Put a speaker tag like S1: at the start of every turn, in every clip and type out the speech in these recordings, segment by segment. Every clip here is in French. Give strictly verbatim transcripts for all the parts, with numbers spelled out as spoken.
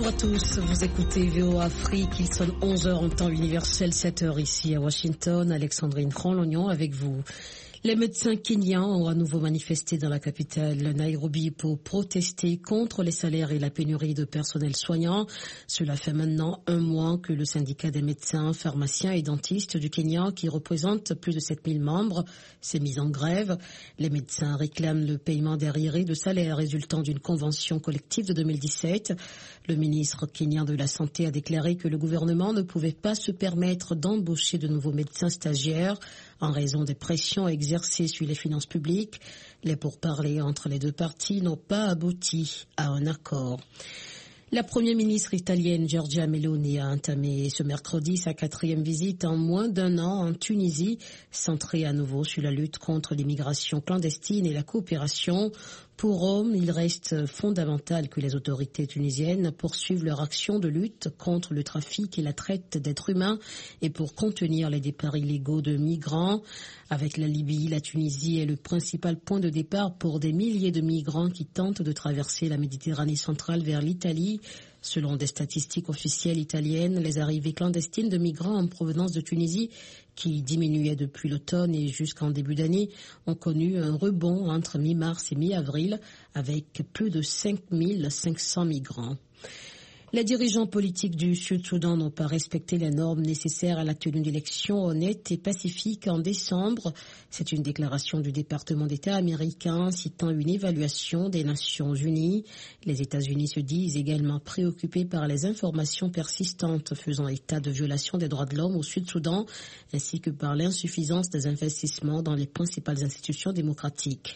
S1: Bonjour à tous, vous écoutez V O A Afrique, il sonne onze heures en temps universel, sept heures ici à Washington. Alexandrine Franc-Lognon avec vous. Les médecins kenyans ont à nouveau manifesté dans la capitale Nairobi pour protester contre les salaires et la pénurie de personnel soignant. Cela fait maintenant un mois que le syndicat des médecins, pharmaciens et dentistes du Kenya, qui représente plus de sept mille membres, s'est mis en grève. Les médecins réclament le paiement des arriérés de salaire résultant d'une convention collective de deux mille dix-sept. Le ministre kenyan de la Santé a déclaré que le gouvernement ne pouvait pas se permettre d'embaucher de nouveaux médecins stagiaires en raison des pressions exercées sur les finances publiques. Les pourparlers entre les deux parties n'ont pas abouti à un accord. La première ministre italienne Giorgia Meloni a entamé ce mercredi sa quatrième visite en moins d'un an en Tunisie, centrée à nouveau sur la lutte contre l'immigration clandestine et la coopération. Pour Rome, il reste fondamental que les autorités tunisiennes poursuivent leur action de lutte contre le trafic et la traite d'êtres humains et pour contenir les départs illégaux de migrants. Avec la Libye, la Tunisie est le principal point de départ pour des milliers de migrants qui tentent de traverser la Méditerranée centrale vers l'Italie. Selon des statistiques officielles italiennes, les arrivées clandestines de migrants en provenance de Tunisie, qui diminuaient depuis l'automne et jusqu'en début d'année, ont connu un rebond entre mi-mars et mi-avril, avec plus de cinq mille cinq cents migrants. Les dirigeants politiques du Sud-Soudan n'ont pas respecté les normes nécessaires à la tenue d'élections honnêtes et pacifiques en décembre. C'est une déclaration du département d'État américain citant une évaluation des Nations Unies. Les États-Unis se disent également préoccupés par les informations persistantes faisant état de violations des droits de l'homme au Sud-Soudan, ainsi que par l'insuffisance des investissements dans les principales institutions démocratiques.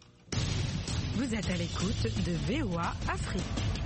S2: Vous êtes à l'écoute de V O A Afrique.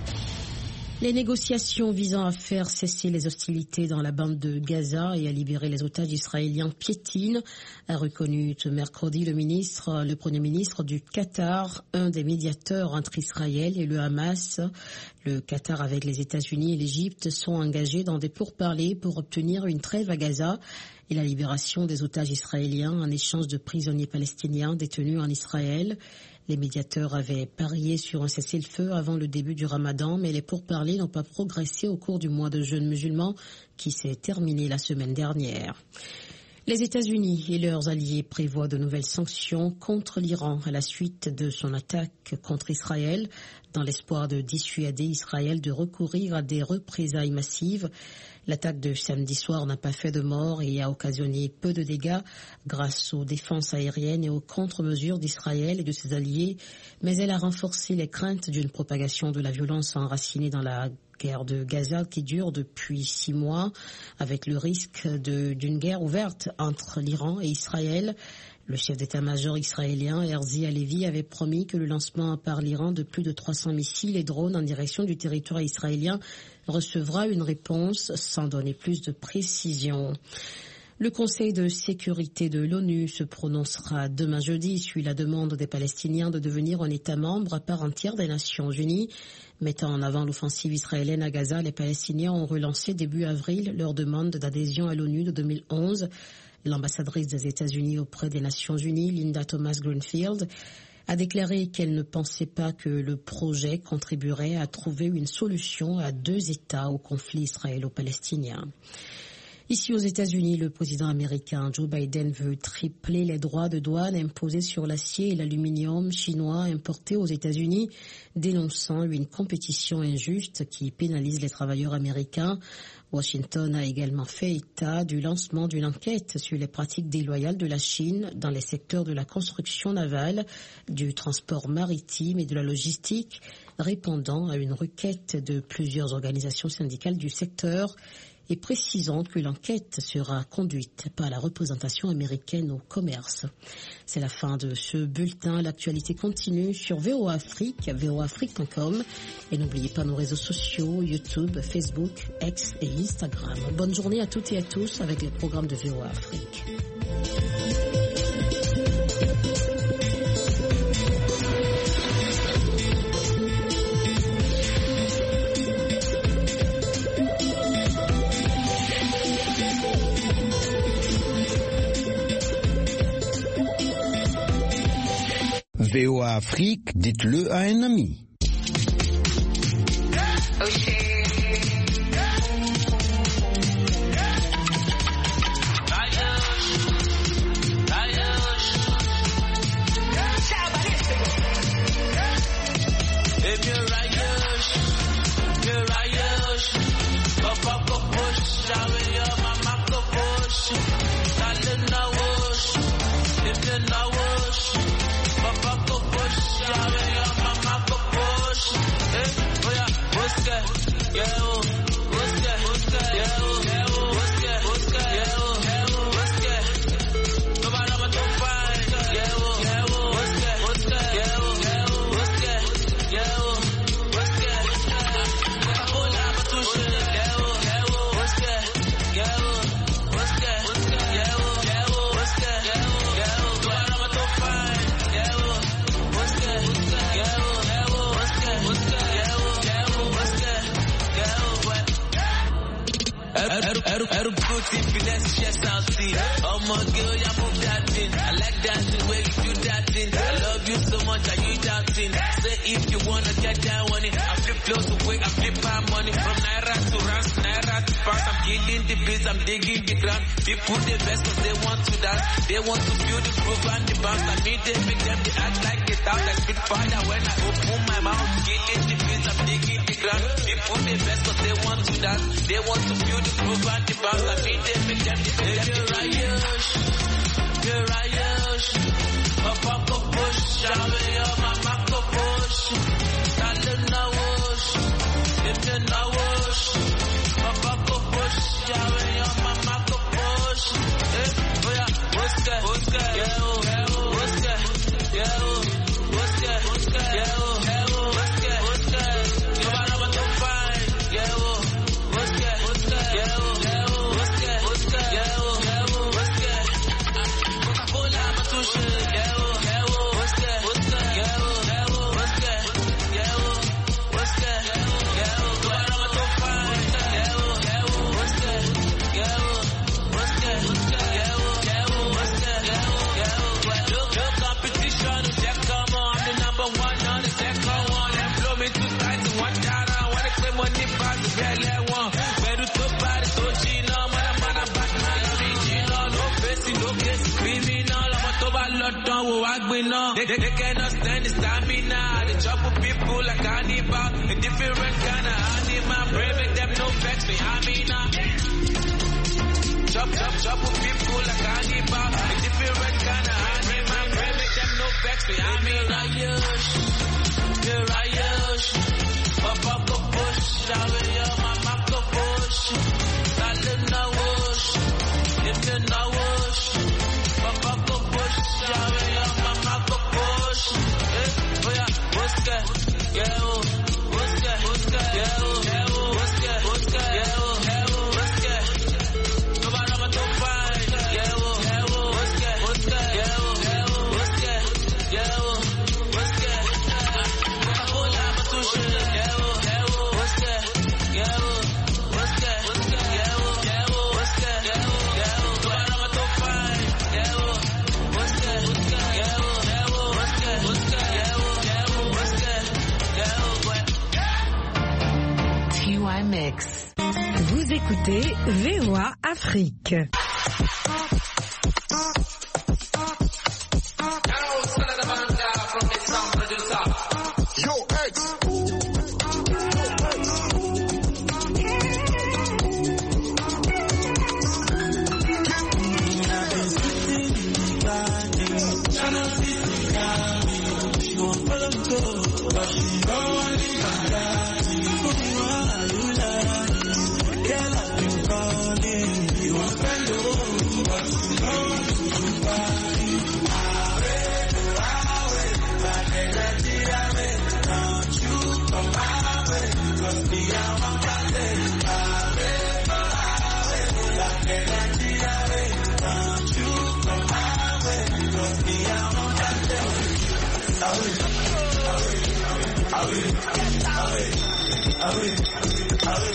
S1: Les négociations visant à faire cesser les hostilités dans la bande de Gaza et à libérer les otages israéliens piétinent, a reconnu ce mercredi le ministre, le Premier ministre du Qatar, un des médiateurs entre Israël et le Hamas. Le Qatar avec les États-Unis et l'Égypte sont engagés dans des pourparlers pour obtenir une trêve à Gaza et la libération des otages israéliens en échange de prisonniers palestiniens détenus en Israël. Les médiateurs avaient parié sur un cessez-le-feu avant le début du Ramadan, mais les pourparlers n'ont pas progressé au cours du mois de jeûne musulman qui s'est terminé la semaine dernière. Les États-Unis et leurs alliés prévoient de nouvelles sanctions contre l'Iran à la suite de son attaque contre Israël, dans l'espoir de dissuader Israël de recourir à des représailles massives. L'attaque de samedi soir n'a pas fait de morts et a occasionné peu de dégâts grâce aux défenses aériennes et aux contre-mesures d'Israël et de ses alliés, mais elle a renforcé les craintes d'une propagation de la violence enracinée dans la guerre de Gaza qui dure depuis six mois, avec le risque de, d'une guerre ouverte entre l'Iran et Israël. Le chef d'état-major israélien, Herzi Halevi, avait promis que le lancement par l'Iran de plus de trois cents missiles et drones en direction du territoire israélien recevra une réponse sans donner plus de précision. Le Conseil de sécurité de l'ONU se prononcera demain jeudi sur la demande des Palestiniens de devenir un État membre à part entière des Nations Unies. Mettant en avant l'offensive israélienne à Gaza, les Palestiniens ont relancé début avril leur demande d'adhésion à l'ONU de deux mille onze. L'ambassadrice des États-Unis auprès des Nations Unies, Linda Thomas-Greenfield, a déclaré qu'elle ne pensait pas que le projet contribuerait à trouver une solution à deux États au conflit israélo-palestinien. Ici aux États-Unis, le président américain Joe Biden veut tripler les droits de douane imposés sur l'acier et l'aluminium chinois importés aux États-Unis, dénonçant une compétition injuste qui pénalise les travailleurs américains. Washington a également fait état du lancement d'une enquête sur les pratiques déloyales de la Chine dans les secteurs de la construction navale, du transport maritime et de la logistique, répondant à une requête de plusieurs organisations syndicales du secteur et précisant que l'enquête sera conduite par la représentation américaine au commerce. C'est la fin de ce bulletin. L'actualité continue sur V O A Afrique, v o a afrique point com et n'oubliez pas nos réseaux sociaux, YouTube, Facebook, X et Instagram. Bonne journée à toutes et à tous avec les programmes de V O A Afrique.
S3: V O A Afrique, dites-le à un ami.
S4: O'Shea.
S3: me no wish. Papa go push, yeah, yeah, mama go push. Eh, oh yeah, what's that? Yeah, oh, what's that? What's that? Yeah, oh, yeah, oh, what's that? What's that? Yeah, oh, yeah, oh, what's that? Nobody ever don't find. Yeah, oh, yeah, oh, what's that? What's that? Yeah, oh, yeah, oh, what's that? Yeah, oh, what's that? Coca-Cola, Batusha. Yeah, oh, yeah, oh, what's that? Yeah, oh, what's that? What's that? Yeah, oh, yeah, oh, what's that? Yeah, oh, yeah, oh, nobody ever don't find. Yeah, oh, what's that? What's that? Yeah, oh, yeah, oh, what's that? What's that? Yeah, oh, yeah, oh, what's that? Yeah, oh, what? Era booty, finesse, chest out, see. Oh my girl, you move that thing. I like dancing where you do that thing. I love you so much, are you doubting? Say if you wanna get down on it. I flip close to quick, I flip my money. From Naira to Rans, Naira to Pounds. I'm killing the beats, I'm digging the ground. People the best cause they want to dance. They want to feel the groove and the bounce. I mean they make them, they act like they doubt. I spit fire when I open my mouth. Killing the beats, I'm digging the ground. People the best cause they want to dance. They want to feel the groove and the bounce. I mean they make them, they make them. You're right, you're right, Papa go push, yeah, mama go push. Darling, no wish, if you no wish. Papa go push, yeah, mama go push. Eh, oh yeah, what's that? What's that? Yeah, oh, yeah, oh, what's that? Yeah, oh, what's that? What's that? Yeah, oh, yeah, oh, what's that? What's that? You wanna know to find? Yeah, oh, what's that? What's that? Yeah, oh, yeah, oh, what's that? What's that? Yeah, oh, yeah, oh, what's that? Coca-Cola, Batusha. Yeah, oh, yeah, oh, what's that? What's that? Yeah, oh, yeah, oh, what's that? Yeah, oh, what's that? Yeah, oh, you wanna know to find? Yeah, oh, yeah, oh, what's that? Yeah, oh, what's that? What's that? Yeah, oh, yeah, oh, what's that? Yeah, oh, yeah, oh, what? Look, look, competition, check, come on, I'm the number one on the second one. And blow me two sides and one down. I wanna claim money back to get that one. Better to buy the Tojino, man, I'm on a Batman, original. No facing, no case, criminal. I'm a toba lot done, wo agbina. They, they, they cannot stand the stamina. They chop with people like Hannibal. A different kind of animal. Pray make them no vex me, Amina. Chop, chop, chop with people like Hannibal. A different kind of animal. Pray make them no vex me, Amina. You're right, Papa go push, yeah, mama go push. Darling, no wish, if you no wish. Papa go push, yeah, mama go push. Eh, oh yeah, what's that? Yeah, oh, what's that? What's that? Yeah, oh, yeah, oh, what's that? What's that? Yeah, oh, yeah, oh, what's that? Nobody ever don't find. Yeah, oh, yeah, oh, what's that? What's that? Yeah, oh, yeah, oh, what's that? Yeah, oh, what's that? Coca-Cola, Batusha. Yeah, oh, yeah, oh, what's that? Yeah, oh, what's that? What's that? Yeah, oh, yeah, oh, what's that? Yeah, oh, yeah, oh, nobody ever don't find. Yeah, oh, what's that? What's that? Yeah, oh, yeah, oh, what's that? What's that? Yeah, oh, yeah, oh, what's that? Yeah, oh, what?
S2: T Y Mix. Vous écoutez V O A Afrique.
S4: Yo, X.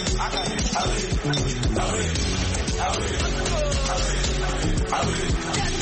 S4: I will.